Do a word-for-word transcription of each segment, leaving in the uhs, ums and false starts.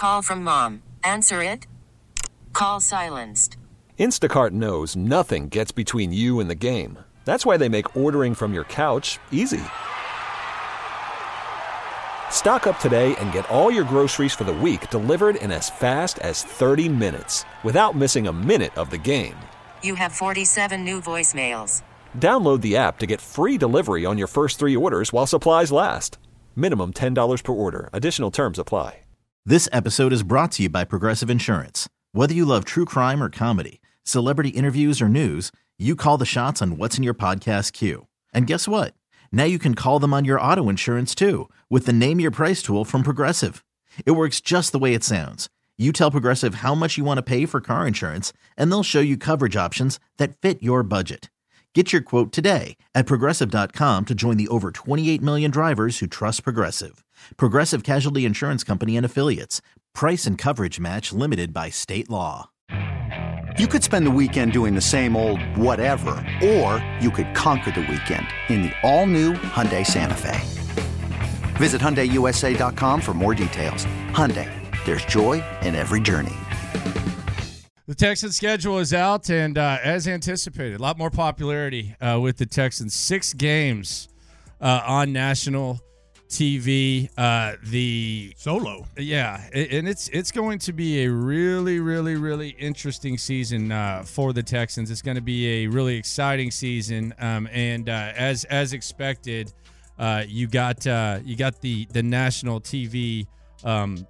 Call from mom. Answer it. Call silenced. Instacart knows nothing gets between you and the game. That's why they make ordering from your couch easy. Stock up today and get all your groceries for the week delivered in as fast as thirty minutes without missing a minute of the game. You have forty-seven new voicemails. Download the app to get free delivery on your first three orders while supplies last. Minimum ten dollars per order. Additional terms apply. This episode is brought to you by Progressive Insurance. Whether you love true crime or comedy, celebrity interviews or news, you call the shots on what's in your podcast queue. And guess what? Now you can call them on your auto insurance too with the Name Your Price tool from Progressive. It works just the way it sounds. You tell Progressive how much you want to pay for car insurance, and they'll show you coverage options that fit your budget. Get your quote today at Progressive dot com to join the over twenty-eight million drivers who trust Progressive. Progressive Casualty Insurance Company and Affiliates. Price and coverage match limited by state law. You could spend the weekend doing the same old whatever, or you could conquer the weekend in the all-new Hyundai Santa Fe. Visit Hyundai U S A dot com for more details. Hyundai, there's joy in every journey. The Texans schedule is out, and uh, as anticipated, a lot more popularity uh, with the Texans. Six games uh, on national T V. Uh, the solo, yeah, and it's it's going to be a really, really, really interesting season uh, for the Texans. It's going to be a really exciting season, um, and uh, as as expected, uh, you got uh, you got the the national T V um,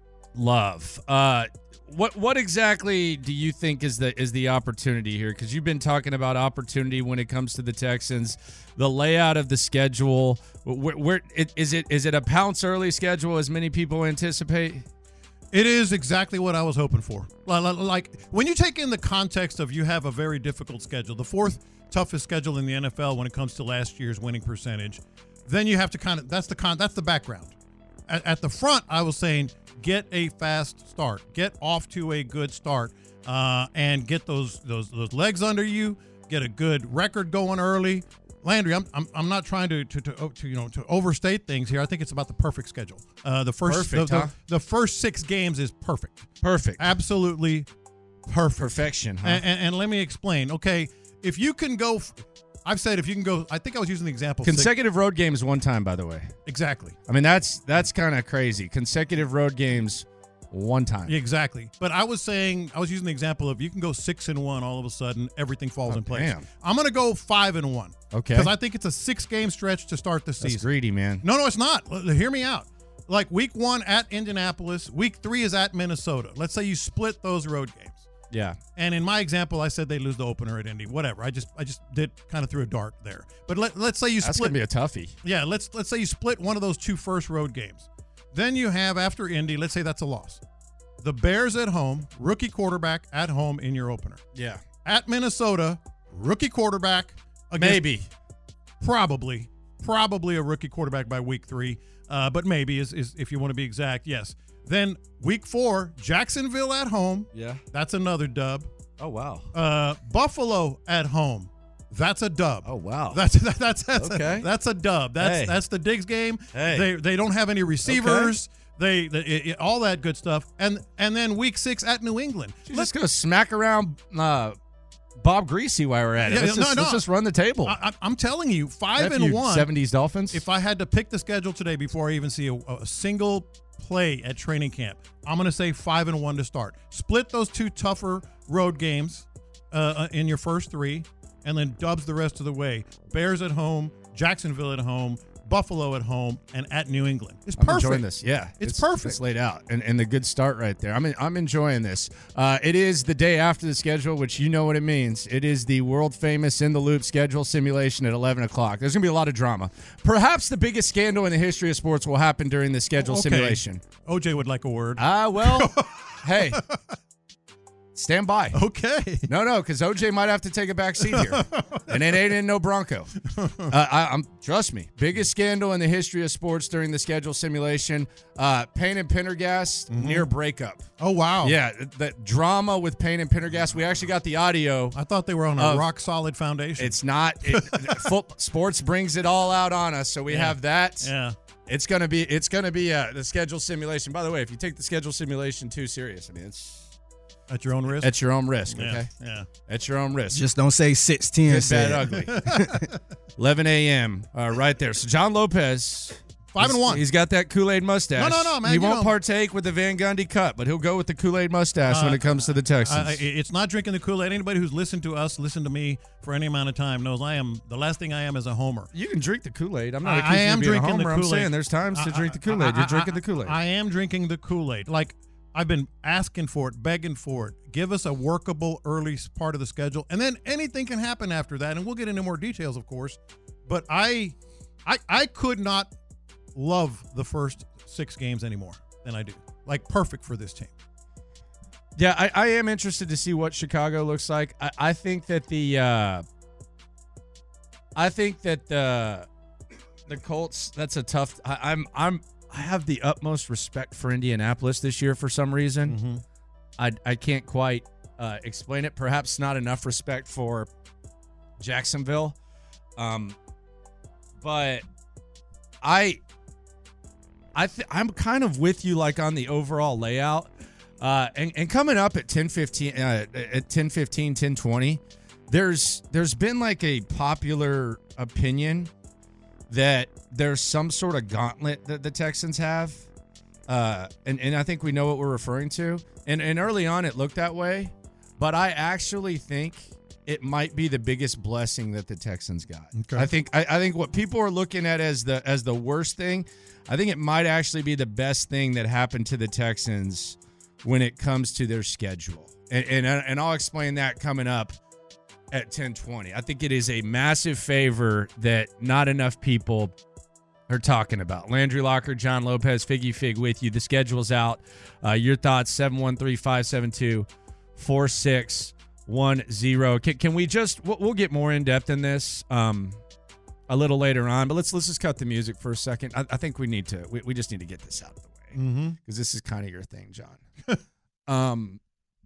love. Uh, What what exactly do you think is the is the opportunity here? Because you've been talking about opportunity when it comes to the Texans, the layout of the schedule. Where, where it, is it is it a pounce early schedule as many people anticipate? It is exactly what I was hoping for. Like when you take in the context of you have a very difficult schedule, the fourth toughest schedule in the N F L when it comes to last year's winning percentage, then you have to kind of that's the con that's the background. At, at the front, I was saying, get a fast start, get off to a good start, uh, and get those those those legs under you. Get a good record going early. Landry, I'm I'm, I'm not trying to to, to to you know to overstate things here. I think it's about the perfect schedule. Uh, the first perfect, the, huh? the, the first six games is perfect. Perfect, absolutely perfect. Perfection, huh? And, and, and let me explain. Okay, if you can go. F- I've said if you can go, I think I was using the example. Consecutive six, road games one time, by the way. Exactly. I mean, that's that's kind of crazy. Consecutive road games one time. Exactly. But I was saying, I was using the example of you can go six and one, all of a sudden everything falls oh, in place. Damn. I'm going to go five and one. Okay. Because I think it's a six game stretch to start the that's season. Greedy, man. No, no, it's not. Hear me out. Like week one at Indianapolis, week three is at Minnesota. Let's say you split those road games. Yeah. And in my example, I said they lose the opener at Indy. Whatever. I just I just did kind of threw a dart there. But let, let's say you That's split. That's going to be a toughie. Yeah, let's let's say you split one of those two first road games. Then you have after Indy, let's say that's a loss. The Bears at home, rookie quarterback at home in your opener. Yeah. At Minnesota, rookie quarterback against maybe. Probably. Probably a rookie quarterback by week three. Uh, but maybe is is if you want to be exact, yes. Then week four, Jacksonville at home. Yeah. That's another dub. Oh, wow. Uh, Buffalo at home. That's a dub. Oh, wow. That's that, that's that's okay. a, that's a dub. That's hey. that's the Diggs game. Hey. They they don't have any receivers. Okay. They, they it, it, all that good stuff. And and then week six at New England. Let's just go smack around uh, Bob Greasy while we're at it. Yeah, let's, no, just, no. let's just run the table. I, I'm telling you, five Nephew, and one. seventies Dolphins. If I had to pick the schedule today before I even see a, a single play at training camp, I'm going to say five and one to start. Split those two tougher road games uh, in your first three, and then dubs the rest of the way. Bears at home, Jacksonville at home, Buffalo at home, and at New England. It's I'm perfect. enjoying this. Yeah, it's, it's perfect. It's laid out, and, and the good start right there. I'm I'm enjoying this. Uh, it is the day after the schedule, which you know what it means. It is the world famous In the Loop schedule simulation at eleven o'clock. There's gonna be a lot of drama. Perhaps the biggest scandal in the history of sports will happen during the schedule okay. simulation. O J would like a word. Ah, uh, well, hey. Stand by. Okay. No, no, because O J might have to take a back seat here, and it ain't in no Bronco. Uh, I, I'm trust me. Biggest scandal in the history of sports during the schedule simulation. Uh, Payne and Pendergast mm-hmm. near breakup. Oh wow. Yeah, that drama with Payne and Pendergast. We actually got the audio. I thought they were on a of, rock solid foundation. It's not. It, foot, sports brings it all out on us, so we yeah. have that. Yeah. it's gonna be it's gonna be uh, the schedule simulation. By the way, if you take the schedule simulation too serious, I mean it's at your own risk. At your own risk, yeah, okay? Yeah. At your own risk. Just don't say six ten. Good, bad, ugly. eleven a.m. Uh, right there. So John Lopez. Five and one. He's got that Kool-Aid mustache. No, no, no, man. He you won't know. partake with the Van Gundy cut, but he'll go with the Kool-Aid mustache uh, when it comes to the Texans. Uh, it's not drinking the Kool-Aid. Anybody who's listened to us, listened to me for any amount of time knows I am the last thing I am is a homer. You can drink the Kool-Aid. I'm not I, accusing I am you of being drinking a homer. the I'm Kool-Aid. saying there's times to I, drink the I, Kool-Aid. I, You're I, drinking I, the Kool-Aid. I am drinking the Kool-Aid. Like, I've been asking for it, begging for it. Give us a workable early part of the schedule, and then anything can happen after that. And we'll get into more details, of course. But I, I, I could not love the first six games anymore than I do. Like, perfect for this team. Yeah, I, I am interested to see what Chicago looks like. I, I think that the, uh, I think that the, the Colts. That's a tough. I, I'm, I'm. I have the utmost respect for Indianapolis this year for some reason. Mm-hmm. I I can't quite uh, explain it. Perhaps not enough respect for Jacksonville. Um, but I I th- I'm kind of with you, like, on the overall layout. Uh, and, and coming up at ten fifteen, uh, at ten fifteen, ten twenty, there's there's been like a popular opinion that there's some sort of gauntlet that the Texans have. Uh, and, and I think we know what we're referring to. And, and early on it looked that way. But I actually think it might be the biggest blessing that the Texans got. Okay. I think I, I think what people are looking at as the as the worst thing, I think it might actually be the best thing that happened to the Texans when it comes to their schedule. And and, and I'll explain that coming up at ten twenty. I think it is a massive favor that not enough people are talking about. Landry Locker, John Lopez, Figgy Fig with you. The schedule's out. Uh, your thoughts, seven one three, five seven two, four six one zero. Can, can we just, we'll, we'll get more in-depth in this um, a little later on, but let's let's just cut the music for a second. I, I think we need to, we, we just need to get this out of the way because mm-hmm. this is kind of your thing, John. um,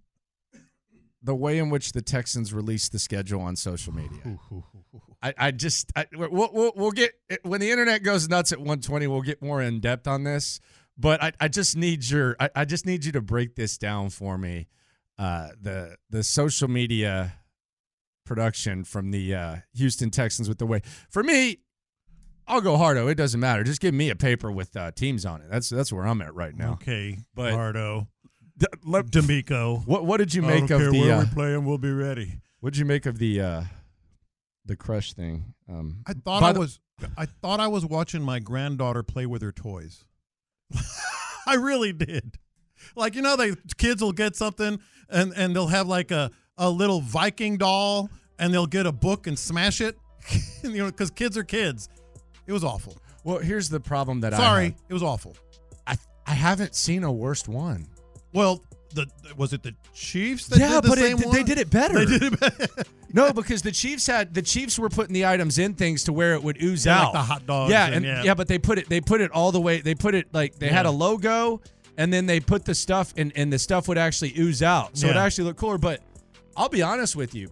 the way in which the Texans release the schedule on social media. I, I just, I, we'll, we'll, we'll get, when the internet goes nuts at one twenty, we'll get more in depth on this, but I, I just need your, I, I just need you to break this down for me. Uh, the, the social media production from the uh, Houston Texans with the way, for me, I'll go Hardo. It doesn't matter. Just give me a paper with uh, teams on it. That's, that's where I'm at right now. Okay. But Hardo. D- let, D'Amico. What what did you I make don't of care the? where Uh, we play and we'll be ready. what did you make of the uh, the crush thing? Um, I thought by I the- was I thought I was watching my granddaughter play with her toys. I really did. Like, you know, they kids will get something and, and they'll have like a, a little Viking doll and they'll get a book and smash it. You know, because kids are kids. It was awful. Well, here's the problem that I Sorry, have. it was awful. I I haven't seen a worst one. Well, the was it the Chiefs that yeah, did the but same it, one? they did it better. They did it better. No, because the Chiefs had the Chiefs were putting the items in things to where it would ooze Yeah, out. like the hot dogs Yeah, and- and, yeah. yeah, but they put it they put it all the way. They put it like they had a Yeah. logo, and then they put the stuff, and and the stuff would actually ooze out, so it Yeah. actually looked cooler. But I'll be honest with you,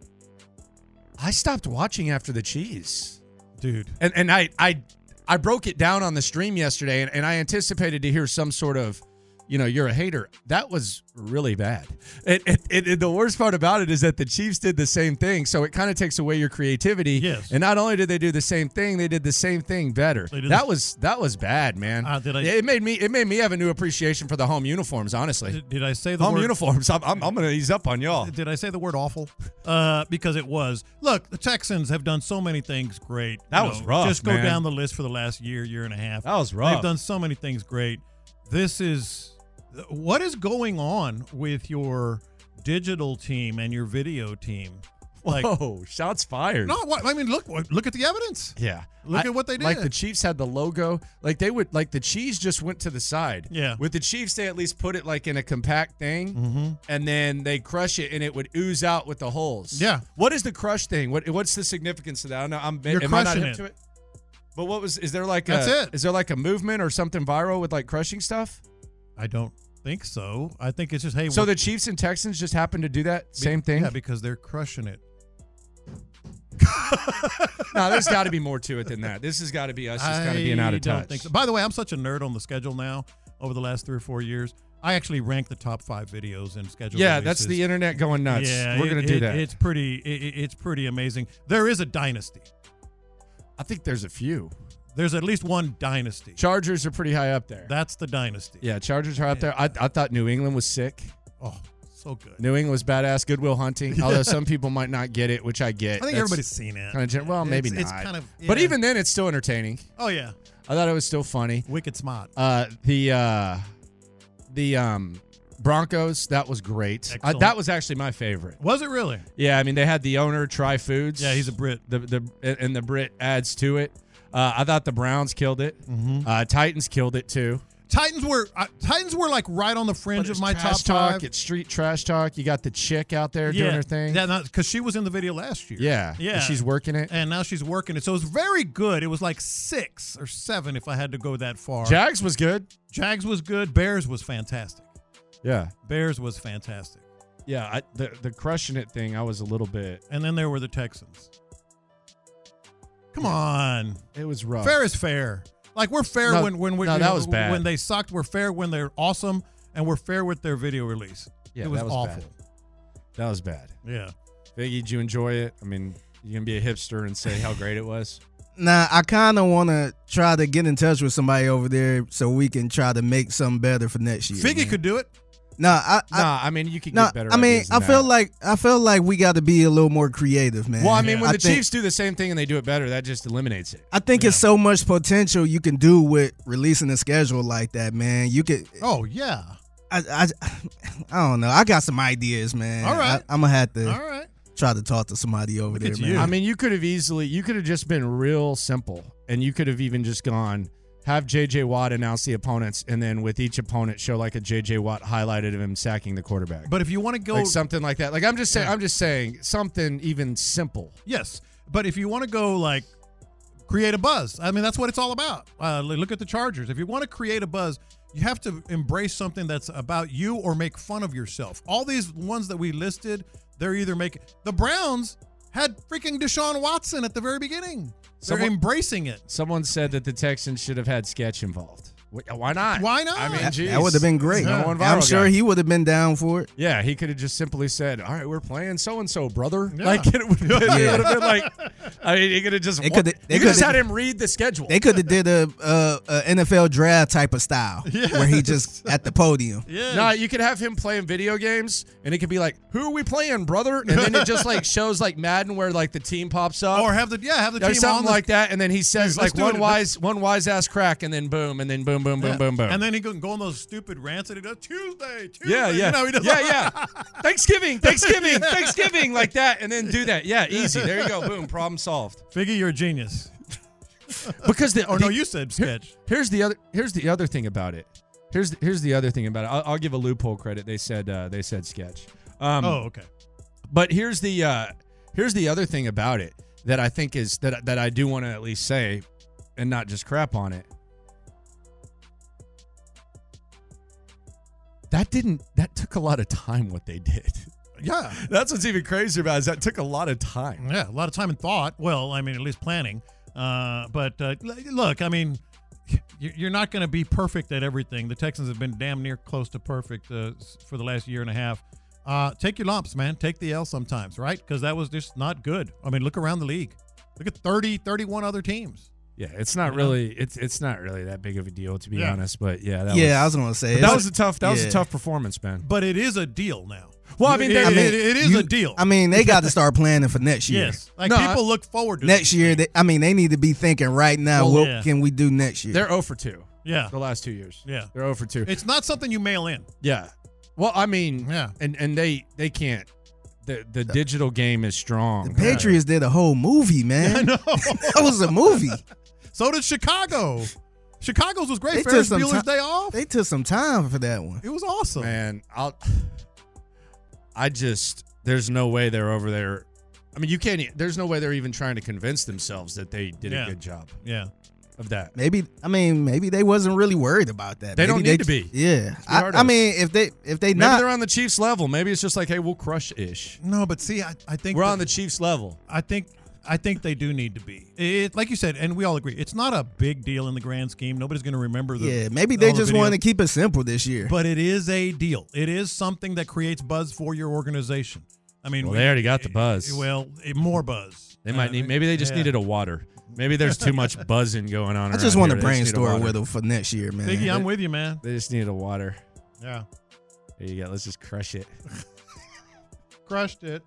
I stopped watching after the cheese, Dude. and and I I I broke it down on the stream yesterday, and, and I anticipated to hear some sort of, you know, you're a hater. That was really bad. It, it, it, it, the worst part about it is that the Chiefs did the same thing, so it kind of takes away your creativity. Yes. And not only did they do the same thing, they did the same thing better. They did That the- was that was bad, man. Uh, did I- it made me it made me have a new appreciation for the home uniforms. Honestly, Did, did I say the home word uniforms. I'm I'm, I'm going to ease up on y'all. Did I say the word awful? Uh, because it was. Look, the Texans have done so many things great. That You was know, rough, Just go man. down the list for the last year, year and a half. That was rough. They've done so many things great. This is what is going on with your digital team and your video team. Like, Whoa, shots fired. no, what, I mean, look, look at the evidence. Yeah. Look I- at what they did. Like the Chiefs had the logo. Like they would, like the cheese just went to the side. Yeah. With the Chiefs, they at least put it like in a compact thing, Mm-hmm. and then they crush it, and it would ooze out with the holes. Yeah. What is the crush thing? What What's the significance of that? I don't know. I'm, You're am I not crushing hip it. to it? But what was? Is there like That's a, it. Is there like a movement or something viral with like crushing stuff? I don't think so. I think it's just, hey. So what- the Chiefs and Texans just happen to do that same thing. Yeah, because they're crushing it. No, there's got to be more to it than that. This has got to be us just kind of being out of I don't touch. think so. By the way, I'm such a nerd on the schedule now. Over the last three or four years, I actually rank the top five videos and schedule. Yeah, releases. that's the internet going nuts. Yeah, We're it- going to do it- that. It's pretty. It, it's pretty amazing. There is a dynasty. I think there's a few. There's at least one dynasty. Chargers are pretty high up there. That's the dynasty. Yeah, Chargers are up there. I, I thought New England was sick. Oh, so good. New England was badass. Goodwill Hunting. Although some people might not get it, which I get. I think That's everybody's seen it. Kind of gen- well, maybe It's- not. it's kind of- But yeah. even then, it's still entertaining. Oh yeah, I thought it was still funny. wicked smart. Uh, the uh, the um, Broncos, that was great. Uh, Excellent. that was actually my favorite. Was it really? Yeah, I mean they had the owner try foods. Yeah, he's a Brit. The the and the Brit adds to it. Uh, I thought the Browns killed it. Mm-hmm. Uh, Titans killed it too. Titans were uh, Titans were like right on the fringe But of it's my trash top talk. five. It's street trash talk. You got the chick out there yeah, doing her thing. Yeah, because she was in the video last year. yeah, yeah. And she's working it. and now she's working it. So it was very good. It was like six or seven if I had to go that far. Jags was good. Jags was good. Bears was fantastic. Yeah, Bears was fantastic. yeah. I, the the crushing it thing, I was a little bit. And then there were the Texans. Come on. It was rough. Fair is fair. Like we're fair No, when when we no, you that know, was bad. when they sucked. We're fair when they're awesome, and we're fair with their video release. Yeah, it was, that was awful. bad. That was bad. Yeah. Biggie, did you enjoy it? I mean, you gonna be a hipster and say how great it was? Nah, I kind of want to try to get in touch with somebody over there so we can try to make something better for next year. Figgy man. could do it. Nah, I, I, Nah, I mean you could nah, get better. I mean, ideas than I feel that. like I feel like we got to be a little more creative, man. Well, I mean, when I the think- Chiefs do the same thing and they do it better, that just eliminates it. I think it's so much potential you can do with releasing a schedule like that, man. You could. Oh yeah. I, I, I don't know. I got some ideas, man. All right. I, I'm gonna have to All right. try to talk to somebody over Look there, at man. you. I mean, you could have easily, you could have just been real simple, and you could have even just gone, have J J Watt announce the opponents, and then with each opponent show like a J J Watt highlighted of him sacking the quarterback, But if you want to go, like something like that. Like I'm just saying, Yeah. I'm just saying something even simple. yes. But if you want to go like create a buzz, I mean that's what it's all about. Uh, look at the Chargers. If you want to create a buzz, you have to embrace something that's about you or make fun of yourself. All these ones that we listed, they're either making the Browns had freaking Deshaun Watson at the very beginning. They're Someone- embracing it. Someone said that the Texans should have had sketch involved. Wh- Why not? Why not? I mean, That, geez. that would have been great. No one I'm viral sure guy. he would have been down for it. Yeah, he could have just simply said, "All right, we're playing so and so, brother." Yeah. Like it would have been, Yeah. it would have been like, I mean, he could have just, They wa- coulda- they you could just coulda- had him read the schedule. They could have did a, a, a N F L draft type of style where he just at the podium. Yeah. No, you could have him playing video games, and it could be like, "Who are we playing, brother?" And then it just like shows like Madden where like the team pops up, or have the yeah have the or team something on the, like that, and then he says Dude, let's like do one it. wise one wise ass crack, and then boom, and then boom, boom, boom, Yeah. boom, boom, And then he can go on those stupid rants that he does Tuesday, Tuesday. yeah, yeah, You know, he does yeah, yeah. Thanksgiving, Thanksgiving, Thanksgiving, like that, and then do that. Yeah, easy. There you go. Boom, problem solved. Figure you're a genius. Because the Or the- no, you said sketch. Here's the other. Here's the other thing about it. Here's the, here's the other thing about it. I'll, I'll give a loophole credit. They said uh, they said sketch. Um, Oh, okay. But here's the uh, here's the other thing about it that I think is that that I do want to at least say, and not just crap on it. That didn't. That took a lot of time. What they did. Yeah. That's what's even crazier about it, is that took a lot of time. Yeah, a lot of time and thought. Well, I mean, at least planning. Uh, but uh, l- look, I mean, you- you're not going to be perfect at everything. The Texans have been damn near close to perfect uh, s- for the last year and a half. Uh, take your lumps, man. Take the L sometimes, right? Because that was just not good. I mean, look around the league. Look at thirty, thirty-one other teams. Yeah, it's not You know? really. It's it's not really that big of a deal, to be Yeah. honest. But yeah, that Yeah, I was, was gonna say but it's- that was a tough. That was a yeah. tough performance, man. But it is a deal now. Well, I mean, it, they- it- I mean, it- it is You- a deal. I mean, they got to start planning for next year. yes. Like No, people I- look forward to Next this year, thing. they, I mean, they need to be thinking right now. Well, what yeah. can we do next year? They're zero for two. Yeah. The last two years. Yeah. They're zero for two. It's not something you mail in. Yeah. Well, I mean, Yeah. and and they they can't. The the digital game is strong. the Patriots did a whole movie, man. I know. That was a movie. So did Chicago. Chicago's was great. They took Ferris some Bueller's ti- Day Off. They took some time for that one. It was awesome. Man, I'll. I just there's no way they're over there. I mean, you can't. e- There's no way they're even trying to convince themselves that they did Yeah. a good job Yeah. of that. Maybe I mean maybe they wasn't really worried about that. They Maybe don't need to be. Yeah, I, hard I us. mean if they if they Maybe not they're on the Chiefs level. Maybe it's just like, hey, we'll crush ish. No, but see, I, I think We're that- on the Chiefs level. I think I think they do need to be. It, like you said, and we all agree, it's not a big deal in the grand scheme. Nobody's going to remember the Yeah, maybe they the just videos. wanted to keep it simple this year. But it is a deal. It is something that creates buzz for your organization. I mean, Well, we- they already got the buzz. Well, eh, more buzz. They might Uh, need. Maybe they just yeah. needed a water. Maybe there's too much buzzing going on. I just around want to here. They just need a brainstorm water. with them for next year, man. Biggie, I'm with you, man. They just needed a water. Yeah, There you go. Let's just crush it. crushed it.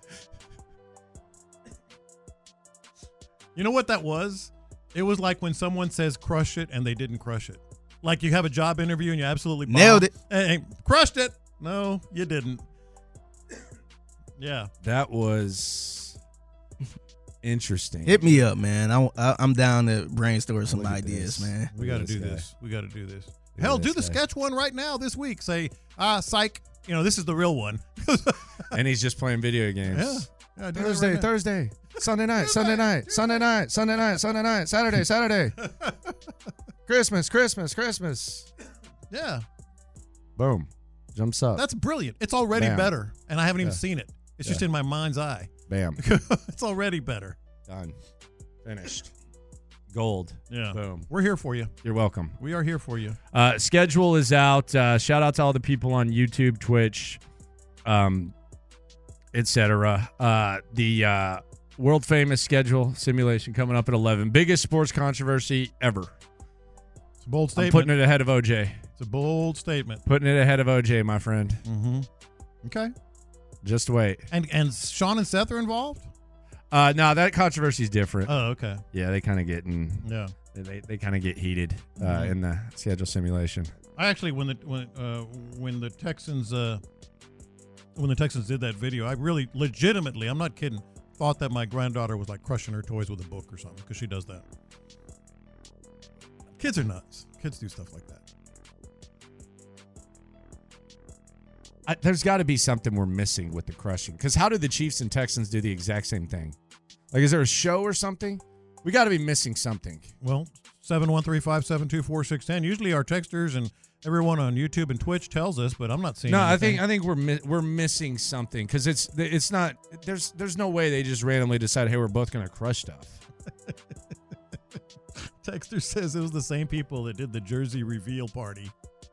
You know what that was? It was like when someone says "crush it" and they didn't crush it. Like you have a job interview and you absolutely bombed. Nailed it. Hey, hey, crushed it. No, you didn't. Yeah. That was interesting. Hit me up, man. I, I, I'm down to brainstorm some Look at ideas, this. man. We Look got to at do guy. this. We got to do this. at Hell, do this the guy. sketch one right now this week. Say, ah, psych. You know, this is the real one. And he's just playing video games. Yeah. Yeah, do that Thursday, right now. Thursday, Sunday night, Sunday night, Sunday night, Sunday night, Sunday night, Saturday, Saturday. Christmas, Christmas, Christmas. Yeah. Boom. Jumps up. That's brilliant. It's already Bam. better. And I haven't even Yeah. seen it. It's just Yeah. in my mind's eye. Bam. It's already better. Done. Finished. Gold. Yeah. Boom. We're here for you. You're welcome. We are here for you. Uh, schedule is out. Uh, shout out to all the people on YouTube, Twitch, um, et cetera. Uh, the uh, world famous schedule simulation coming up at eleven. Biggest sports controversy ever. It's a bold I'm statement. putting it ahead of O J. It's a bold statement. Putting it ahead of O J, my friend. Mm-hmm. Okay. Just wait. And and Sean and Seth are involved? Uh, no, that controversy is different. Oh, okay. Yeah, they kind of get in. Yeah. They they kind of get heated uh, Mhm. in the schedule simulation. I actually, when the when uh, when the Texans uh, when the Texans did that video, I really legitimately, I'm not kidding, thought that my granddaughter was like crushing her toys with a book or something because she does that. Kids are nuts. Kids do stuff like that. I, there's got to be something we're missing with the crushing. Because how do the Chiefs and Texans do the exact same thing? Like, is there a show or something? We got to be missing something. Well, seven one three five seven two four six one zero. Usually our texters and everyone on YouTube and Twitch tells us, but I'm not seeing No, anything. I think I think we're mi- we're missing something because it's it's not there's there's no way they just randomly decide, hey, we're both gonna crush stuff. Texter says it was the same people that did the jersey reveal party.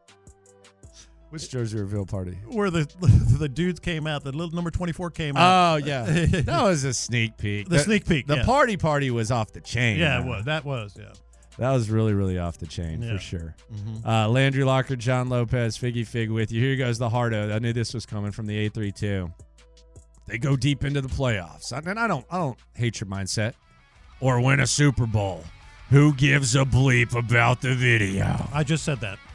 Which jersey reveal party? Where the the dudes came out, the little number twenty-four came out. Oh yeah, that was a sneak peek. The sneak peek, The yeah. party party was off the chain. Yeah, it man. was. That was, yeah. That was really, really off the chain Yeah. for sure. Mhm. Uh, Landry Locker, John Lopez, Figgy Fig with you. Here goes the hardo. I knew this was coming from the eight three two. They go deep into the playoffs. And I don't I don't hate your mindset. Or win a Super Bowl. Who gives a bleep about the video? I just said that.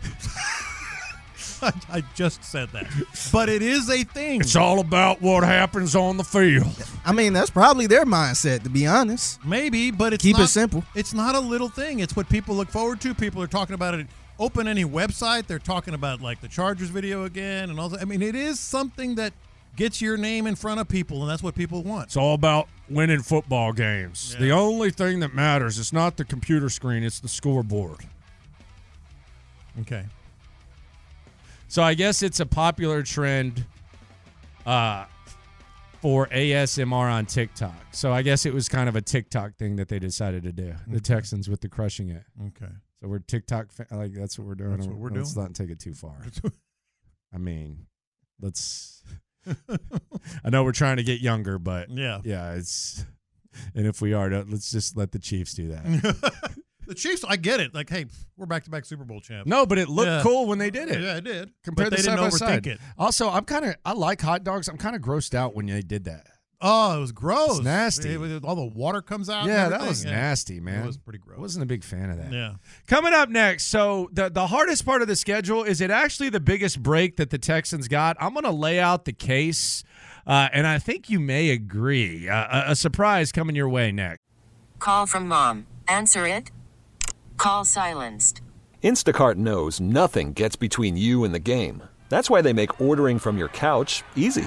I, I just said that. But it is a thing. It's all about what happens on the field. I mean, that's probably their mindset, to be honest. Maybe, but it's Keep not, it simple. It's not a little thing. It's what people look forward to. People are talking about it. Open any website, they're talking about like the Chargers video again and all that. I mean, it is something that gets your name in front of people, and that's what people want. It's all about winning football games. Yeah. The only thing that matters is not the computer screen, it's the scoreboard. Okay. So I guess it's a popular trend uh, for A S M R on TikTok. So I guess it was kind of a TikTok thing that they decided to do. The Texans with the crushing it. Okay. So we're TikTok, fa- like that's what we're doing. That's what we're let's doing? not take it too far. I mean, let's. I know we're trying to get younger, but Yeah. yeah, it's. And if we are, don't- let's just let the Chiefs do that. The Chiefs, I get it. Like, hey, we're back-to-back Super Bowl champs. No, but it looked Yeah. cool when they did it. Yeah, it did. Compared but to they side didn't by side. overthink it. Also, I'm kind of I like hot dogs. I'm kind of grossed out when they did that. Oh, it was gross. It's nasty. It was- all the water comes out. and Yeah, that everything. was Yeah. nasty, man. It was pretty gross. I wasn't a big fan of that. Yeah. Coming up next, so the the hardest part of the schedule is it actually the biggest break that the Texans got. I'm going to lay out the case, uh, and I think you may agree. Uh, a, a surprise coming your way next. Call from mom. Answer it. Call silenced. Instacart knows nothing gets between you and the game. That's why they make ordering from your couch easy.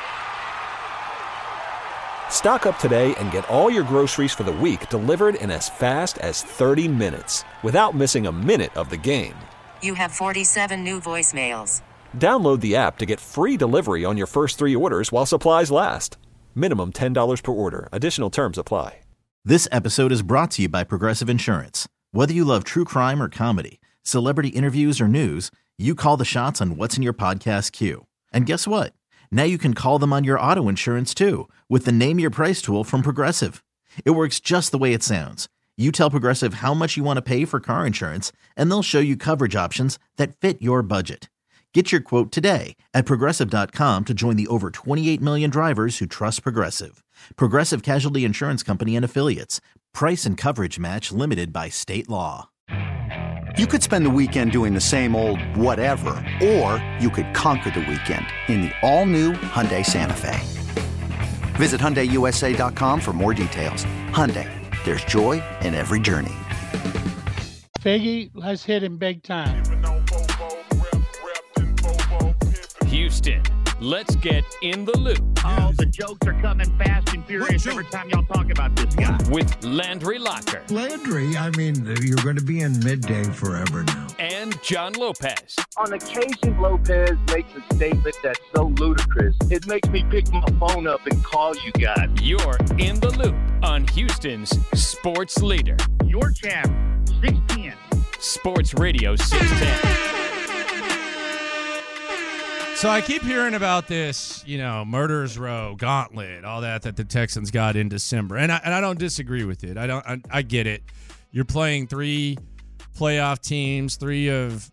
Stock up today and get all your groceries for the week delivered in as fast as thirty minutes without missing a minute of the game. You have forty-seven new voicemails. Download the app to get free delivery on your first three orders while supplies last. Minimum ten dollars per order. Additional terms apply. This episode is brought to you by Progressive Insurance. Whether you love true crime or comedy, celebrity interviews or news, you call the shots on what's in your podcast queue. And guess what? Now you can call them on your auto insurance too with the Name Your Price tool from Progressive. It works just the way it sounds. You tell Progressive how much you want to pay for car insurance, and they'll show you coverage options that fit your budget. Get your quote today at Progressive dot com to join the over twenty-eight million drivers who trust Progressive. Progressive Casualty Insurance Company and Affiliates. Price and coverage match limited by state law. You could spend the weekend doing the same old whatever, or you could conquer the weekend in the all-new Hyundai Santa Fe. Visit Hyundai U S A dot com for more details. Hyundai, there's joy in every journey. Figgy, let's hit him big time. Houston, let's get in the loop. Oh, the jokes are coming fast and furious every time y'all talk about this guy. With Landry Locker. Landry, I mean, you're going to be in midday forever now. And John Lopez. On occasion, Lopez makes a statement that's so ludicrous, it makes me pick my phone up and call you guys. You're in the loop on Houston's sports leader. Your champ, six ten. Sports Radio six ten. So I keep hearing about this, you know, Murderers Row, Gauntlet, all that that the Texans got in December, and I and I don't disagree with it. I don't. I, I get it. You're playing three playoff teams, three of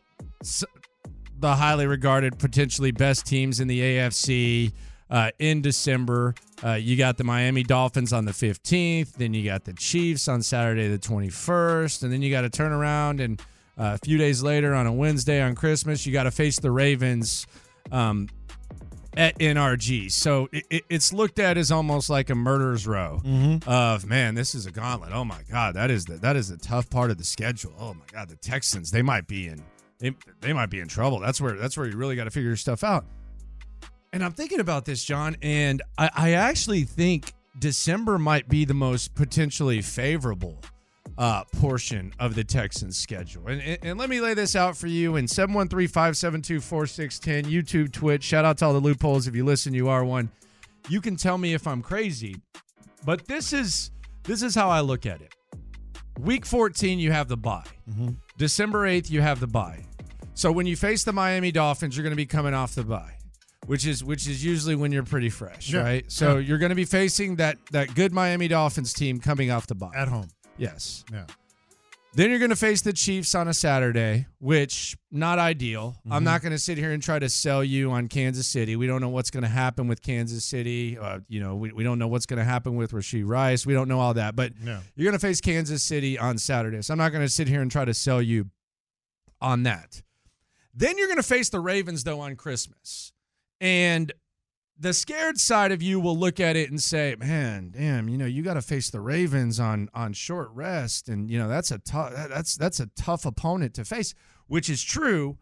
the highly regarded, potentially best teams in the A F C uh, in December. Uh, you got the Miami Dolphins on the fifteenth, then you got the Chiefs on Saturday the twenty-first, and then you got to turn around and uh, a few days later on a Wednesday on Christmas, you got to face the Ravens. Um, at N R G. So it, it, it's looked at as almost like a murderer's row mm-hmm. of, man, this is a gauntlet. Oh my God, that is the that is the tough part of the schedule. Oh my God, the Texans, they might be in they, they might be in trouble. That's where that's where you really got to figure your stuff out. And I'm thinking about this, John, and I, I actually think December might be the most potentially favorable Uh, portion of the Texans schedule. And, and, and let me lay this out for you in seven one three, five seven two, four six one zero, YouTube, Twitch. Shout out to all the loopholes. If you listen, you are one. You can tell me if I'm crazy, but this is this is how I look at it. Week fourteen, you have the bye. Mm-hmm. December eighth, you have the bye. So when you face the Miami Dolphins, you're going to be coming off the bye, which is which is usually when you're pretty fresh, yeah. right? So yeah. you're going to be facing that that good Miami Dolphins team coming off the bye. At home. Yes. Yeah. Then you're going to face the Chiefs on a Saturday, which not ideal. Mm-hmm. I'm not going to sit here and try to sell you on Kansas City. We don't know what's going to happen with Kansas City. Uh, you know, we, we don't know what's going to happen with Rashee Rice. We don't know all that. But yeah. you're going to face Kansas City on Saturday. So I'm not going to sit here and try to sell you on that. Then you're going to face the Ravens, though, on Christmas. And the scared side of you will look at it and say, man, damn, you know, you got to face the Ravens on on short rest. And, you know, that's a tough that's that's a tough opponent to face, which is true.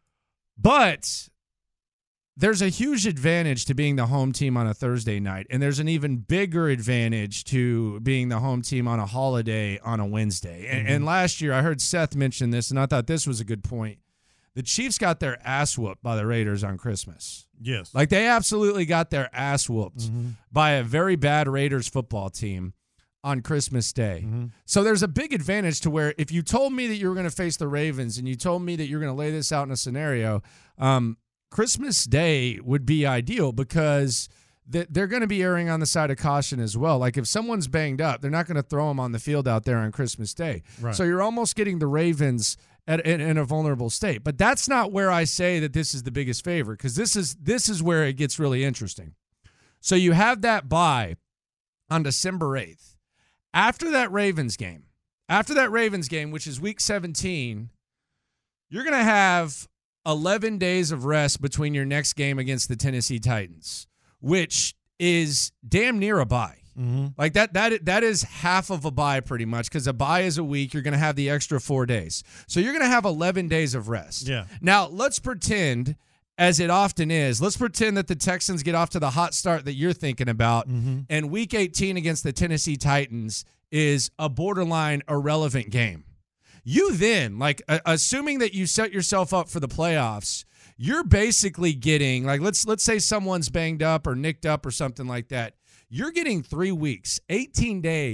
But there's a huge advantage to being the home team on a Thursday night. And there's an even bigger advantage to being the home team on a holiday on a Wednesday. And, mm-hmm. and last year I heard Seth mention this, and I thought this was a good point. The Chiefs got their ass whooped by the Raiders on Christmas. Yes. Like, they absolutely got their ass whooped mm-hmm. by a very bad Raiders football team on Christmas Day. Mm-hmm. So there's a big advantage to where if you told me that you were going to face the Ravens and you told me that you're going to lay this out in a scenario, um, Christmas Day would be ideal because th- they're going to be erring on the side of caution as well. Like, if someone's banged up, they're not going to throw them on the field out there on Christmas Day. Right. So you're almost getting the Ravens At, in, in a vulnerable state. But that's not where I say that this is the biggest favor, because this is this is where it gets really interesting. So you have that bye on December eighth. After that Ravens game, after that Ravens game, which is week seventeen, you're going to have eleven days of rest between your next game against the Tennessee Titans, which is damn near a bye. Mm-hmm. Like that, that, that is half of a bye pretty much, because a bye is a week. You're going to have the extra four days. So you're going to have eleven days of rest. Yeah. Now, let's pretend, as it often is, let's pretend that the Texans get off to the hot start that you're thinking about, mm-hmm. and week eighteen against the Tennessee Titans is a borderline irrelevant game. You then, like, uh, assuming that you set yourself up for the playoffs, you're basically getting, like, let's let's say someone's banged up or nicked up or something like that. You're getting three weeks, eighteen days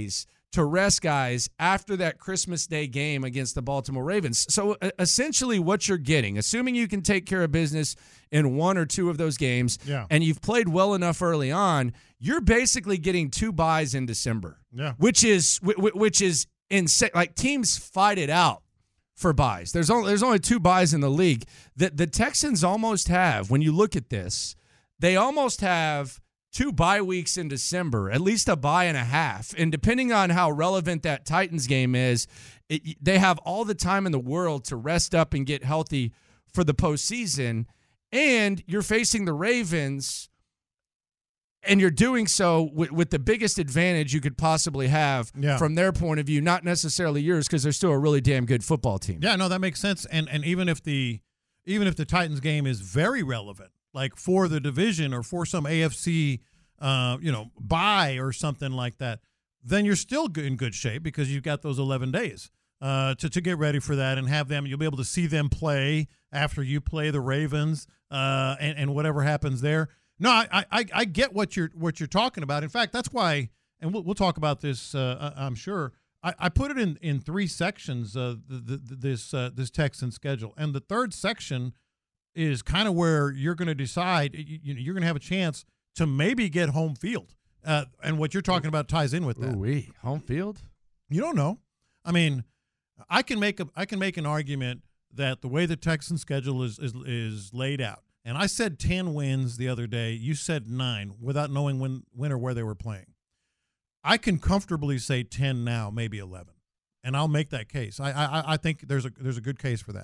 to rest guys after that Christmas Day game against the Baltimore Ravens. So uh, essentially what you're getting, assuming you can take care of business in one or two of those games, yeah. and you've played well enough early on, you're basically getting two buys in December, yeah. which is which is insane. Like, teams fight it out for buys. There's only there's only two buys in the league. The, the Texans almost have, when you look at this, they almost have two bye weeks in December, at least a bye and a half. And depending on how relevant that Titans game is, it, they have all the time in the world to rest up and get healthy for the postseason. And you're facing the Ravens, and you're doing so with, with the biggest advantage you could possibly have yeah. from their point of view, not necessarily yours, because they're still a really damn good football team. Yeah, no, that makes sense. And and even if the even if the Titans game is very relevant, like for the division or for some A F C, uh, you know, bye or something like that, then you're still in good shape because you've got those eleven days uh, to, to get ready for that and have them. You'll be able to see them play after you play the Ravens uh, and, and whatever happens there. No, I, I I get what you're what you're talking about. In fact, that's why, and we'll, we'll talk about this, uh, I'm sure. I, I put it in, in three sections, uh, the, the, this, uh, this Texan schedule. And the third section is kind of where you're going to decide, you, you know, you're going to have a chance to maybe get home field. Uh, and what you're talking about ties in with that. Ooh-wee. Home field? You don't know. I mean, I can make a I can make an argument that the way the Texan schedule is is, is laid out, and I said ten wins the other day. You said nine without knowing when, when or where they were playing. I can comfortably say ten now, maybe eleven, and I'll make that case. I I, I think there's a there's a good case for that.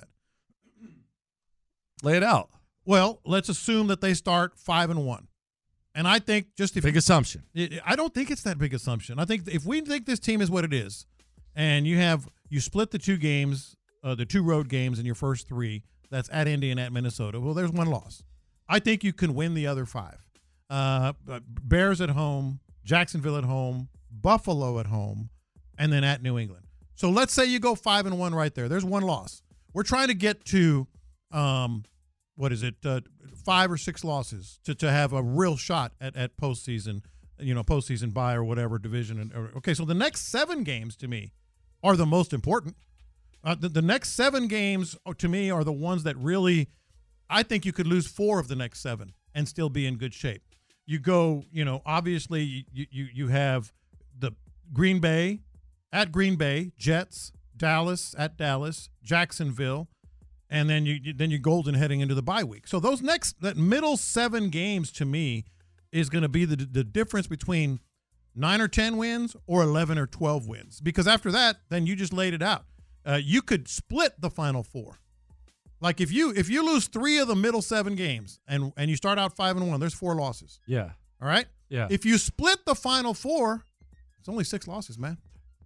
Lay it out. Well, let's assume that they start five and one, and I think just if big assumption. I don't think it's that big assumption. I think if we think this team is what it is, and you have you split the two games, uh, the two road games in your first three, that's at Indy and at Minnesota. Well, there's one loss. I think you can win the other five. Uh, Bears at home, Jacksonville at home, Buffalo at home, and then at New England. So let's say you go five and one right there. There's one loss. We're trying to get to. Um, what is it? Uh, five or six losses to, to have a real shot at, at postseason, you know, postseason bye or whatever division. And, or, okay, so the next seven games to me are the most important. Uh, the, the next seven games to me are the ones that really, I think you could lose four of the next seven and still be in good shape. You go, you know, obviously you you you have the Green Bay at Green Bay, Jets, Dallas at Dallas, Jacksonville. And then you then you golden heading into the bye week. So those next that middle seven games to me is going to be the the difference between nine or ten wins or eleven or twelve wins. Because after that, then you just laid it out. Uh, you could split the final four. Like if you if you lose three of the middle seven games and and you start out five and one, there's four losses. Yeah. All right. Yeah. If you split the final four, it's only six losses, man.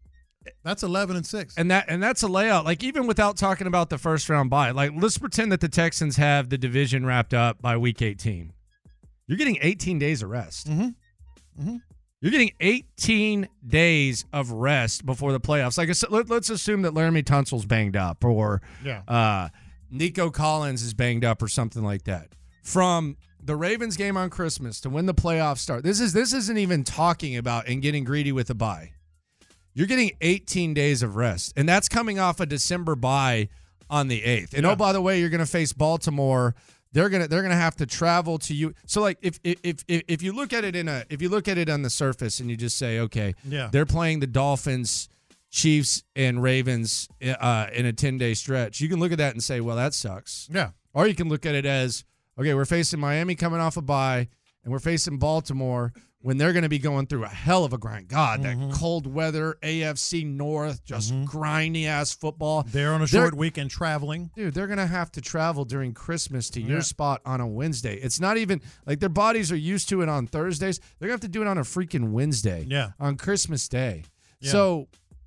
That's eleven and six. And that and that's a layout. Like, even without talking about the first round bye, like, let's pretend that the Texans have the division wrapped up by week eighteen. You're getting eighteen days of rest. Mm-hmm. Mm-hmm. You're getting eighteen days of rest before the playoffs. Like, let, let's assume that Laramie Tunsil's banged up, or yeah. uh, Nico Collins is banged up, or something like that. From the Ravens game on Christmas to when the playoffs start, this is this isn't even talking about and getting greedy with a bye. You're getting eighteen days of rest, and that's coming off a December bye on the eighth. And yeah. oh, by the way, you're going to face Baltimore. They're gonna they're gonna have to travel to you. So, like, if if if if you look at it in a if you look at it on the surface and you just say, okay, yeah. they're playing the Dolphins, Chiefs, and Ravens uh, in a ten day stretch, you can look at that and say, well, that sucks. Yeah. Or you can look at it as, okay, we're facing Miami coming off a bye, and we're facing Baltimore when they're going to be going through a hell of a grind. God, mm-hmm. that cold weather, A F C North, just mm-hmm. grindy-ass football. They're on a short they're, weekend traveling. Dude, they're going to have to travel during Christmas to yeah. your spot on a Wednesday. It's not even – like, their bodies are used to it on Thursdays. They're going to have to do it on a freaking Wednesday. Yeah. On Christmas Day. Yeah. So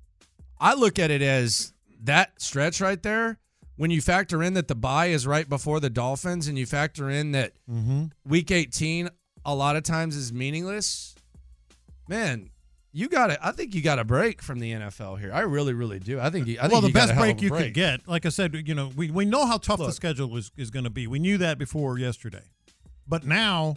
I look at it as that stretch right there, when you factor in that the bye is right before the Dolphins, and you factor in that mm-hmm. week eighteen – a lot of times is meaningless, man, you got to I think you got a break from the N F L here. I really, really do. I think you, I think well, the you got best a hell break of a you break. could get, like I said, you know, we, we know how tough Look, the schedule is, is going to be. We knew that before yesterday. But now,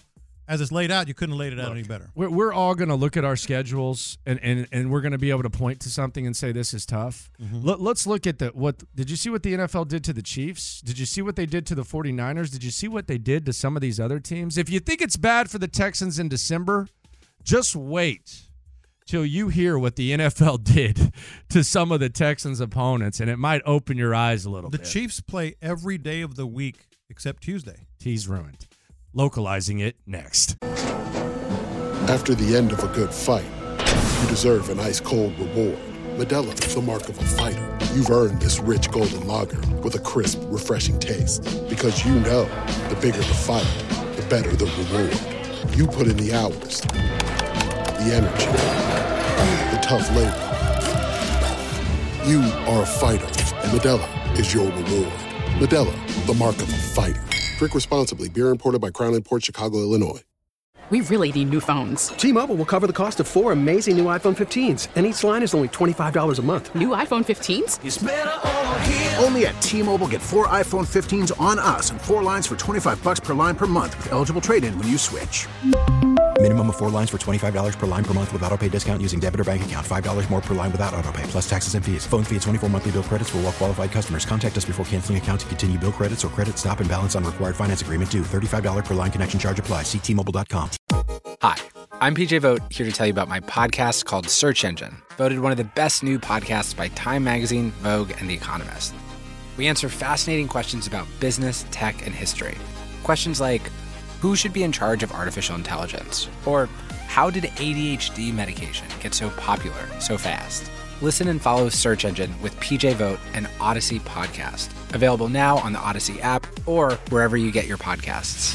as it's laid out, you couldn't have laid it out Look, any better. We're, we're all going to look at our schedules, and, and, and we're going to be able to point to something and say this is tough. Mm-hmm. Let, let's look at the what. Did you see what the N F L did to the Chiefs? Did you see what they did to the 49ers? Did you see what they did to some of these other teams? If you think it's bad for the Texans in December, just wait till you hear what the N F L did to some of the Texans' opponents, and it might open your eyes a little the bit. The Chiefs play every day of the week except Tuesday. T's ruined. Localizing it next. After the end of a good fight, you deserve an ice-cold reward. Modelo is the mark of a fighter. You've earned this rich golden lager with a crisp, refreshing taste. Because you know, the bigger the fight, the better the reward. You put in the hours, the energy, the tough labor. You are a fighter, and Modelo is your reward. Modelo, the mark of a fighter. Drink responsibly. Beer imported by Crown Imports, Chicago, Illinois. We really need new phones. T-Mobile will cover the cost of four amazing new iPhone fifteens, and each line is only twenty-five dollars a month. New iPhone fifteens? It's better over here. Only at T-Mobile, get four iPhone fifteens on us and four lines for twenty-five dollars per line per month with eligible trade-in when you switch. Minimum of four lines for twenty-five dollars per line per month with autopay discount using debit or bank account. five dollars more per line without autopay, plus taxes and fees. Phone fee at twenty-four monthly bill credits for well-qualified customers. Contact us before canceling account to continue bill credits or credit stop and balance on required finance agreement due. thirty-five dollars per line connection charge applies. See T Mobile dot com. Hi, I'm P J Vogt, here to tell you about my podcast called Search Engine, voted one of the best new podcasts by Time Magazine, Vogue, and The Economist. We answer fascinating questions about business, tech, and history. Questions like, who should be in charge of artificial intelligence? Or, how did A D H D medication get so popular so fast? Listen and follow Search Engine with P J Vogt and Odyssey Podcast. Available now on the Odyssey app or wherever you get your podcasts.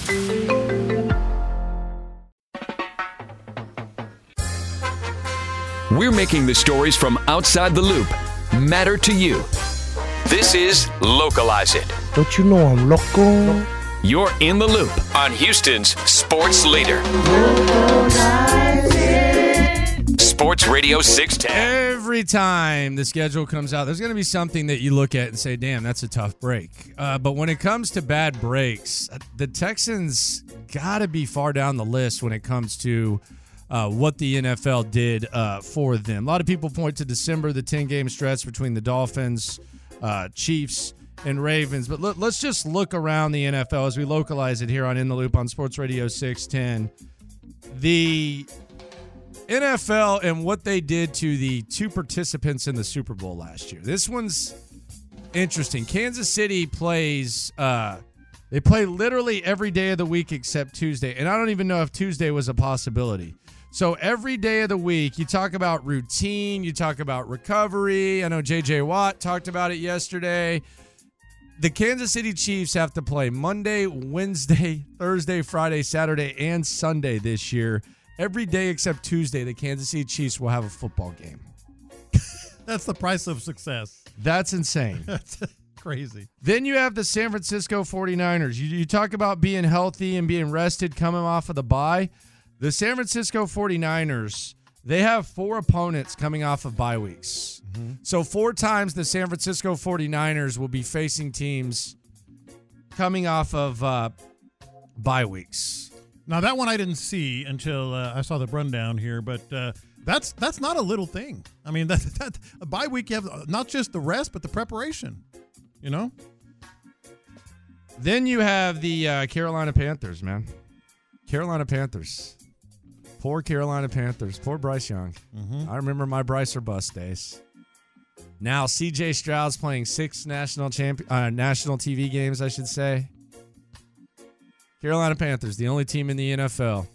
We're making the stories from outside the loop matter to you. This is Localize It. Don't you know I'm local? You're in the loop on Houston's sports leader. Sports Radio six ten. Every time the schedule comes out, there's going to be something that you look at and say, damn, that's a tough break. Uh, but when it comes to bad breaks, the Texans got to be far down the list when it comes to uh, what the N F L did uh, for them. A lot of people point to December, the ten-game stretch between the Dolphins, uh, Chiefs, and Ravens. But let, let's just look around the N F L as we localize it here on In the Loop on Sports Radio six ten. The N F L and what they did to the two participants in the Super Bowl last year. This one's interesting. Kansas City plays, uh, they play literally every day of the week except Tuesday. And I don't even know if Tuesday was a possibility. So every day of the week, you talk about routine, you talk about recovery. I know J J Watt talked about it yesterday. The Kansas City Chiefs have to play Monday, Wednesday, Thursday, Friday, Saturday, and Sunday this year. Every day except Tuesday, the Kansas City Chiefs will have a football game. That's the price of success. That's insane. That's crazy. Then you have the San Francisco forty-niners. You, you talk about being healthy and being rested coming off of the bye. The San Francisco forty-niners, they have four opponents coming off of bye weeks. Mm-hmm. So four times the San Francisco forty-niners will be facing teams coming off of uh, bye weeks. Now, that one I didn't see until uh, I saw the rundown here, but uh, that's that's not a little thing. I mean, that, that a bye week, you have not just the rest, but the preparation, you know? Then you have the uh, Carolina Panthers, man. Carolina Panthers. Poor Carolina Panthers. Poor Bryce Young. Mm-hmm. I remember my Bryce or bust days. Now C J Stroud's playing six national champion, uh, national T V games, I should say. Carolina Panthers, the only team in the N F L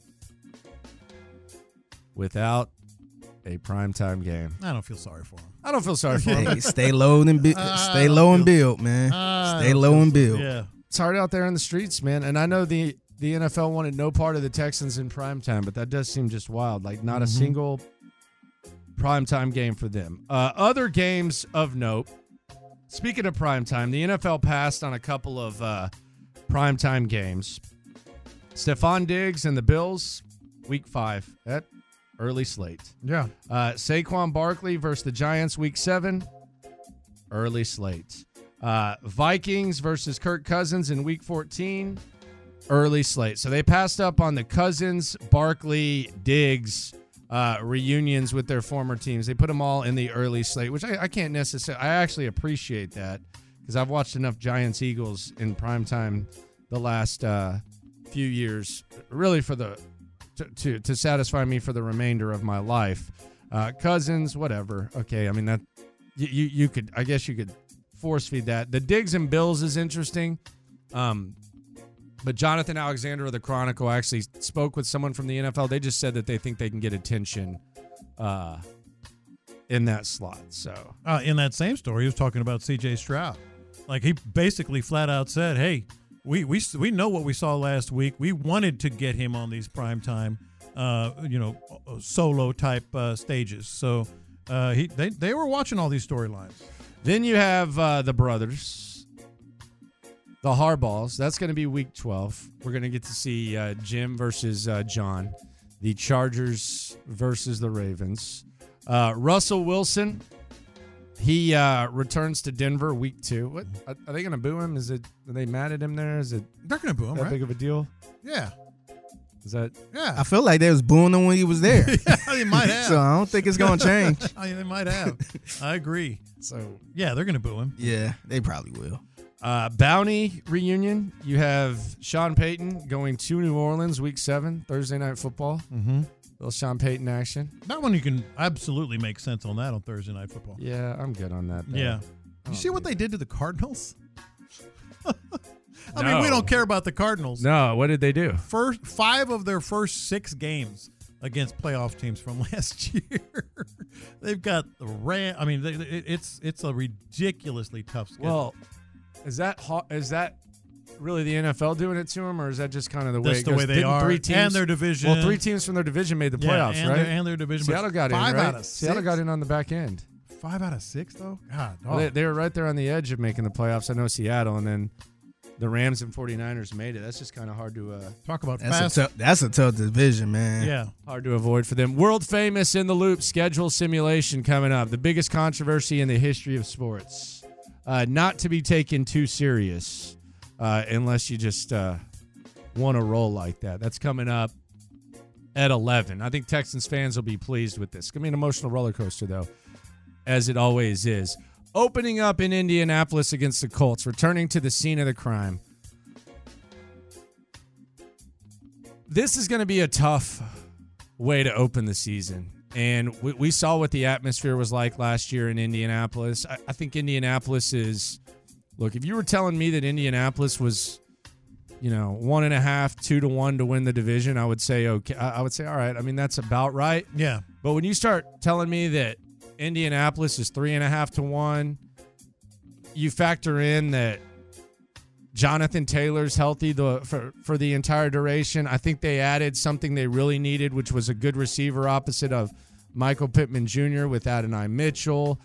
without a primetime game. I don't feel sorry for them. I don't feel sorry for them. Hey, stay low and bu- uh, stay low and build, man. Uh, stay low and build. Yeah, it's hard out there in the streets, man. And I know the the N F L wanted no part of the Texans in primetime, but that does seem just wild. Like not mm-hmm. a single primetime game for them. Uh, other games of note. Speaking of primetime, the N F L passed on a couple of uh, primetime games. Stephon Diggs and the Bills, week five at early slate. Yeah. Uh, Saquon Barkley versus the Giants, week seven, early slate. Uh, Vikings versus Kirk Cousins in week fourteen, early slate. So they passed up on the Cousins, Barkley, Diggs uh, reunions with their former teams. They put them all in the early slate, which I, I can't necessarily. I actually appreciate that because I've watched enough Giants Eagles in primetime the last uh, few years, really for the to, to to satisfy me for the remainder of my life. Uh, Cousins, whatever. Okay, I mean that you, you you could I guess you could force feed that. The Diggs and Bills is interesting. Um, But Jonathan Alexander of the Chronicle actually spoke with someone from the N F L. They just said that they think they can get attention uh, in that slot. So uh, in that same story, he was talking about C J Stroud. Like he basically flat out said, "Hey, we we we know what we saw last week. We wanted to get him on these primetime, uh, you know, solo type uh, stages. So uh, he they they were watching all these storylines." Then you have uh, the brothers. The Harbaughs, that's going to be week twelve. We're going to get to see uh, Jim versus uh, John. The Chargers versus the Ravens. Uh, Russell Wilson, he uh, returns to Denver week two. What are, are they going to boo him? Is it? Are they mad at him there? Is it? They're going to boo him, that right? big of a deal? Yeah. Is that? Yeah. I feel like they was booing him when he was there. Yeah, they might have. So I don't think it's going to change. I mean, they might have. I agree. So yeah, they're going to boo him. Yeah, they probably will. Uh, Bounty reunion. You have Sean Payton going to New Orleans week seven, Thursday Night Football. Mm-hmm. Little Sean Payton action. That one you can absolutely make sense on that on Thursday Night Football. Yeah, I'm good on that. Though. Yeah. You see what they did to the Cardinals? I No. mean, we don't care about the Cardinals. No, what did they do? First five of their first six games against playoff teams from last year. They've got the Ram. I mean, they, it, it's it's a ridiculously tough schedule. Well, is that ho- is that really the N F L doing it to them, or is that just kind of the way That's it the goes? way they Didn't are, three teams, and their division. Well, three teams from their division made the Yeah, playoffs, and right? their- and their division, but Seattle got five in, right? out of Seattle six? got in on the back end. Five out of six, though? God, Well, they, they were right there on the edge of making the playoffs. I know Seattle, and then the Rams and 49ers made it. That's just kind of hard to uh, talk about. That's fast. a tough, that's a tough division, man. Yeah. Hard to avoid for them. World famous In the Loop schedule simulation coming up. The biggest controversy in the history of sports. Uh, not to be taken too serious uh, unless you just uh, want to roll like that. That's coming up at eleven. I think Texans fans will be pleased with this. It's going to be an emotional roller coaster, though, as it always is. Opening up in Indianapolis against the Colts, returning to the scene of the crime. This is going to be a tough way to open the season. And we, we saw what the atmosphere was like last year in Indianapolis. I, I think Indianapolis is, look, if you were telling me that Indianapolis was, you know, one and a half, two to one to win the division, I would say, okay, I, I would say, all right. I mean, that's about right. Yeah. But when you start telling me that Indianapolis is three and a half to one, you factor in that Jonathan Taylor's healthy the for, for the entire duration. I think they added something they really needed, which was a good receiver opposite of Michael Pittman Junior with Adonai Mitchell.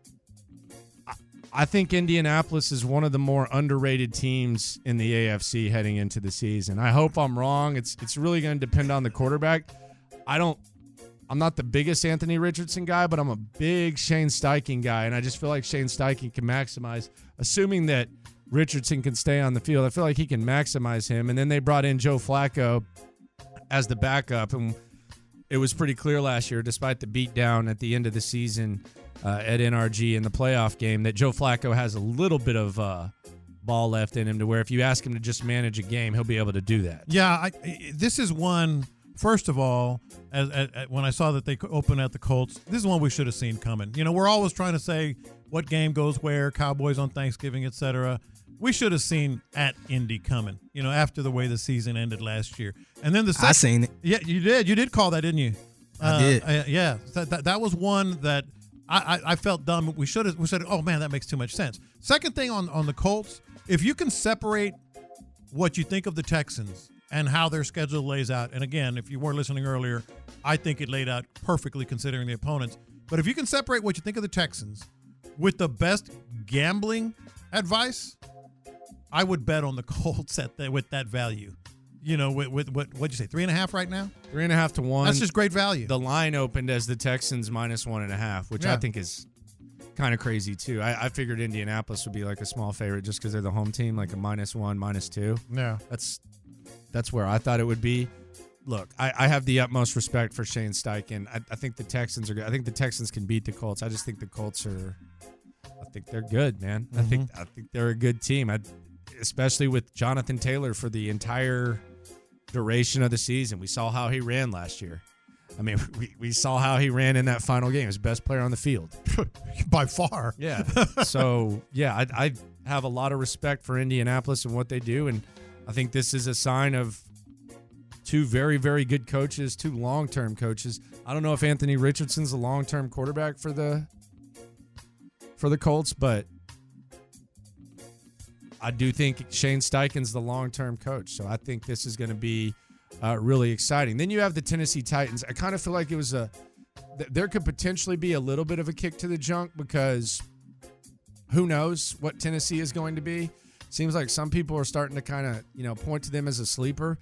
I, I think Indianapolis is one of the more underrated teams in the A F C heading into the season. I hope I'm wrong. It's it's really going to depend on the quarterback. I don't I'm not the biggest Anthony Richardson guy, but I'm a big Shane Steichen guy, and I just feel like Shane Steichen can maximize, assuming that Richardson can stay on the field. I feel like he can maximize him. And then they brought in Joe Flacco as the backup, and it was pretty clear last year, despite the beatdown at the end of the season uh, at N R G in the playoff game, that Joe Flacco has a little bit of uh, ball left in him to where if you ask him to just manage a game, he'll be able to do that. Yeah, I, this is one. First of all, as, as, as, when I saw that they opened at the Colts, this is one we should have seen coming. You know, we're always trying to say what game goes where, Cowboys on Thanksgiving, et cetera. We should have seen at Indy coming, you know, after the way the season ended last year. And then the second, I seen it. Yeah, you did. You did call that, didn't you? I uh, did. Uh, yeah, that, that that was one that I, I, I felt dumb. We should have. We said, oh man, that makes too much sense. Second thing on on the Colts, if you can separate what you think of the Texans and how their schedule lays out, and again, if you weren't listening earlier, I think it laid out perfectly considering the opponents. But if you can separate what you think of the Texans with the best gambling advice, I would bet on the Colts at the, with that value. You know, with, with what what'd you say, three and a half right now? Three and a half to one. That's just great value. The line opened as the Texans minus one and a half, which Yeah. I think is kind of crazy too. I, I figured Indianapolis would be like a small favorite just because they're the home team, like a minus one, minus two. Yeah. That's That's where I thought it would be. Look, I, I have the utmost respect for Shane Steichen. I, I think the Texans are good. I think the Texans can beat the Colts. I just think the Colts are. I think they're good, man. Mm-hmm. I think I think they're a good team. I, especially with Jonathan Taylor for the entire duration of the season. We saw how he ran last year. I mean, we, we saw how he ran in that final game. He was best player on the field. By far. Yeah. So, yeah, I, I have a lot of respect for Indianapolis and what they do, and I think this is a sign of two very, very good coaches, two long-term coaches. I don't know if Anthony Richardson's a long-term quarterback for the for the Colts, but I do think Shane Steichen's the long-term coach. So I think this is going to be uh, really exciting. Then you have the Tennessee Titans. I kind of feel like it was a th- there could potentially be a little bit of a kick to the junk because who knows what Tennessee is going to be. Seems like some people are starting to kind of, you know, point to them as a sleeper.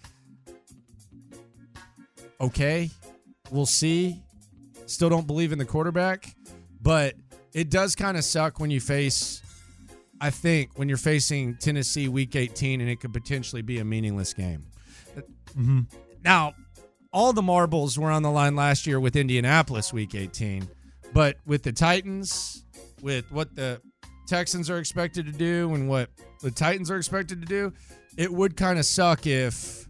Okay, we'll see. Still don't believe in the quarterback, but it does kind of suck when you face, I think, when you're facing Tennessee week eighteen and it could potentially be a meaningless game. Mm-hmm. Now, all the marbles were on the line last year with Indianapolis week eighteen, but with the Titans, with what the Texans are expected to do and what the Titans are expected to do, it would kind of suck if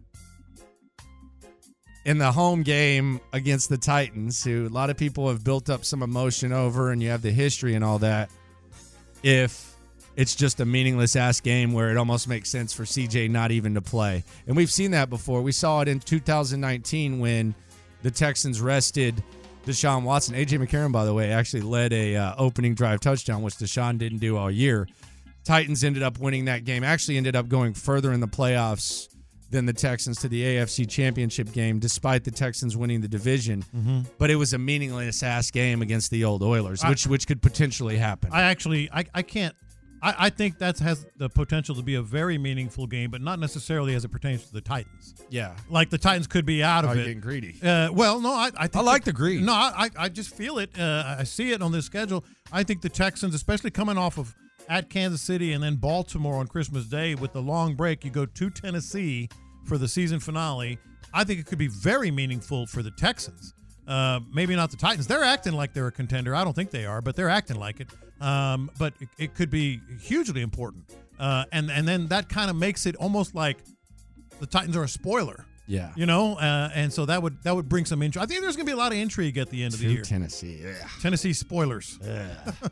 in the home game against the Titans, who a lot of people have built up some emotion over and you have the history and all that, if it's just a meaningless-ass game where it almost makes sense for C J not even to play. And we've seen that before. We saw it in two thousand nineteen when the Texans rested Deshaun Watson. A J McCarron, by the way, actually led a uh, opening drive touchdown, which Deshaun didn't do all year. Titans ended up winning that game, actually ended up going further in the playoffs than the Texans to the A F C Championship game, despite the Texans winning the division. Mm-hmm. But it was a meaningless-ass game against the old Oilers, I, which which could potentially happen. I actually, I, I can't, I, I think that has the potential to be a very meaningful game, but not necessarily as it pertains to the Titans. Yeah. Like the Titans could be out of oh, it. You're getting greedy. Uh, well, no, I I, think I like that, the greed. No, I, I just feel it. Uh, I see it on this schedule. I think the Texans, especially coming off of at Kansas City and then Baltimore on Christmas Day with the long break, you go to Tennessee for the season finale. I think it could be very meaningful for the Texans. Uh, maybe not the Titans. They're acting like they're a contender. I don't think they are, but they're acting like it. Um, but it, it could be hugely important. Uh, and, and then that kind of makes it almost like the Titans are a spoiler. Yeah. You know, uh, and so that would that would bring some intrigue. I think there's going to be a lot of intrigue at the end of the year. Tennessee. Yeah. Tennessee spoilers. Yeah.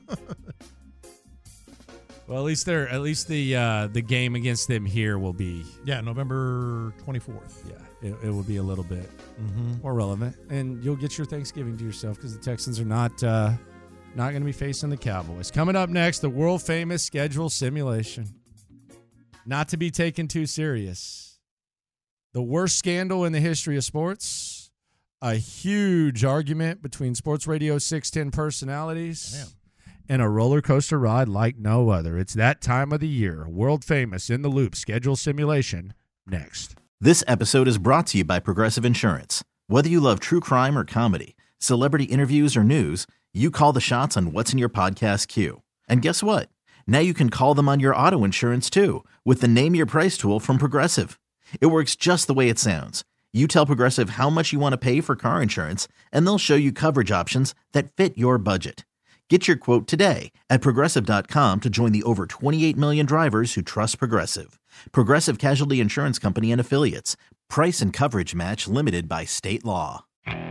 Well, at least they're at least the uh, the game against them here will be yeah November twenty-fourth. Yeah, it, it will be a little bit mm-hmm. more relevant, and you'll get your Thanksgiving to yourself because the Texans are not uh, not going to be facing the Cowboys. Coming up next, the world famous schedule simulation, not to be taken too serious. The worst scandal in the history of sports, a huge argument between Sports Radio six ten personalities. Damn. And a roller coaster ride like no other. It's that time of the year. World famous In the Loop schedule simulation next. This episode is brought to you by Progressive Insurance. Whether you love true crime or comedy, celebrity interviews or news, you call the shots on what's in your podcast queue. And guess what? Now you can call them on your auto insurance too with the Name Your Price tool from Progressive. It works just the way it sounds. You tell Progressive how much you want to pay for car insurance, and they'll show you coverage options that fit your budget. Get your quote today at Progressive dot com to join the over twenty-eight million drivers who trust Progressive. Progressive Casualty Insurance Company and Affiliates. Price and coverage match limited by state law.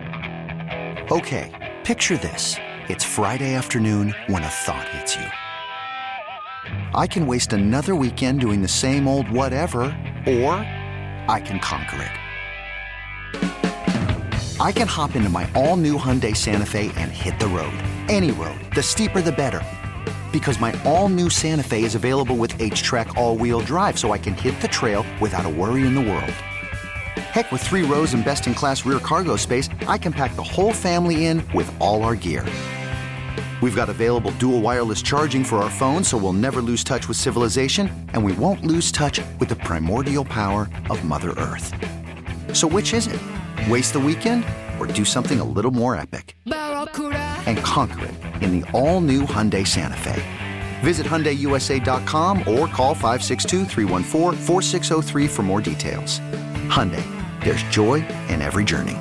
Okay, picture this. It's Friday afternoon when a thought hits you. I can waste another weekend doing the same old whatever, or I can conquer it. I can hop into my all-new Hyundai Santa Fe and hit the road. Any road. The steeper, the better. Because my all-new Santa Fe is available with H-Track all-wheel drive, so I can hit the trail without a worry in the world. Heck, with three rows and best-in-class rear cargo space, I can pack the whole family in with all our gear. We've got available dual wireless charging for our phones, so we'll never lose touch with civilization, and we won't lose touch with the primordial power of Mother Earth. So which is it? Waste the weekend or do something a little more epic? And conquer it in the all-new Hyundai Santa Fe. Visit Hyundai U S A dot com or call five six two, three one four, four six zero three for more details. Hyundai, there's joy in every journey.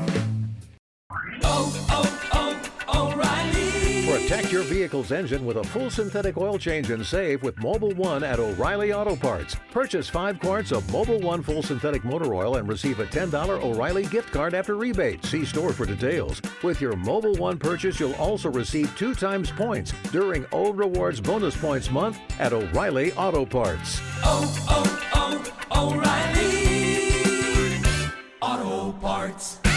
Protect your vehicle's engine with a full synthetic oil change and save with Mobil one at O'Reilly Auto Parts. Purchase five quarts of Mobil one full synthetic motor oil and receive a ten dollars O'Reilly gift card after rebate. See store for details. With your Mobil one purchase, you'll also receive two times points during O Rewards Bonus Points Month at O'Reilly Auto Parts. Oh, oh, oh, O'Reilly Auto Parts.